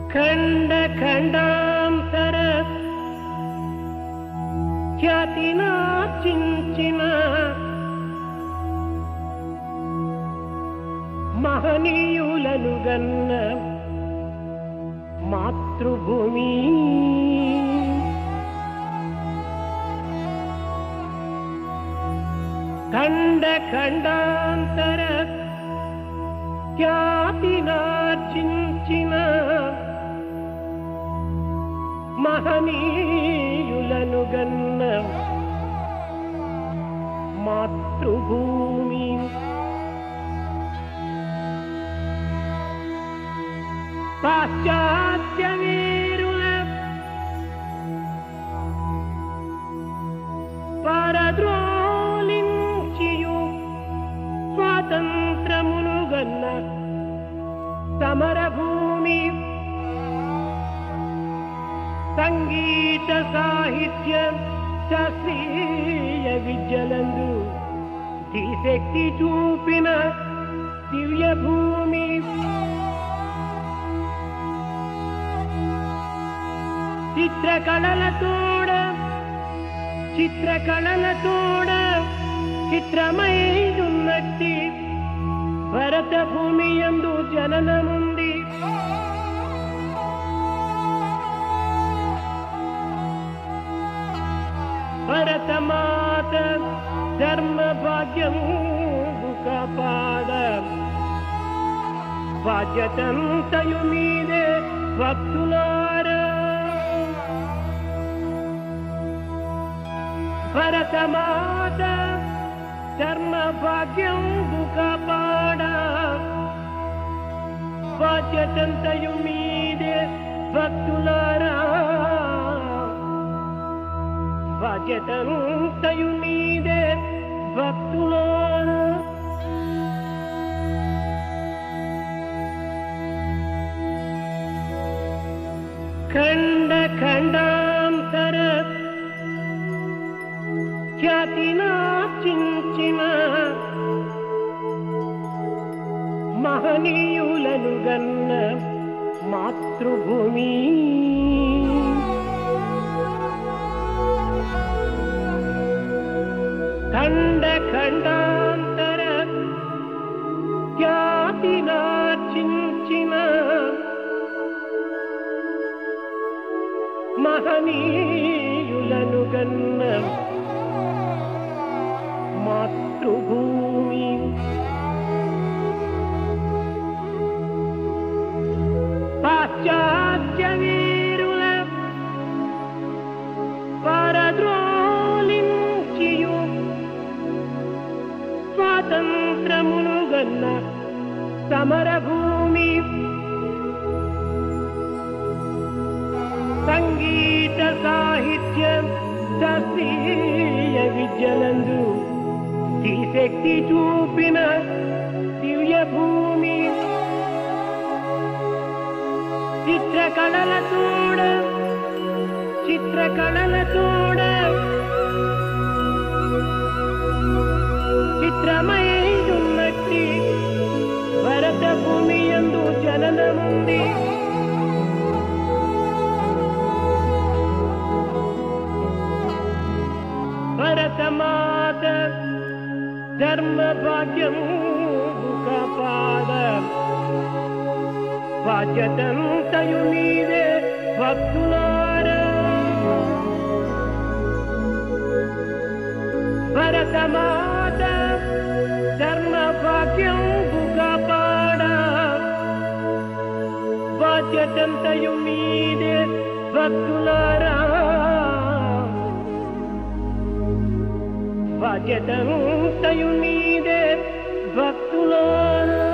ఖండ ఖండాంతర ఖ్యాతినార్జించిన మహనీయులను గన్న మాతృభూమి ఖండ ఖండాంతర ఖ్యాతినార్జించిన మహనీయులను గన్న మాతృభూమి పాశ్చాత్య వీరుల పరద్రోలించియు స్వాతంత్రమును గన్న సమరభూమి సంగీత సాహిత్య శాస్త్రీయ విద్యలందు దిశక్తి చూపిన దివ్య భూమి చిత్రకళలతోడ చిత్రమైనట్టి భరత భూమి యందు జననముంది భరతమాత ధర్మ భాగ్యము కాపాడ బాధ్యతంతయు మీదే భక్తులారా భరతమాత ధర్మ భాగ్యం కాపాడ బాధ్యతంతయు మీదే భక్తులారా బాధ్యతంతయు మీదే భక్తులారా ఖండ ఖండాంతర ఖ్యాతినార్జించిన మహనీయులను గన్న మాతృభూమి ఖండ ఖండాంతర ఖ్యాతినార్జించిన మహనీయులను గన్న మాతృభూమి పాశ్చాత్య వీరుల పరద్రోలించియు స్వాతంత్రమును గన్న సమరభూమి సంగీత సాహిత్య శాస్త్రీయ విద్యలందు దిశక్తి చూపిన దివ్య భూమి చిత్రకళలతోడ చిత్రమైనట్టి భరత భూమి యందు జననముంది భరతమాత ధర్మ భాగ్యము కాపాడ బాధ్యతంతయు మీదే భక్తులారా భరతమాత ధర్మ భాగ్యం కాపాడ బాధ్యతంతయు మీదే భక్తులారా బాధ్యతంతయు మీదే భక్తులారా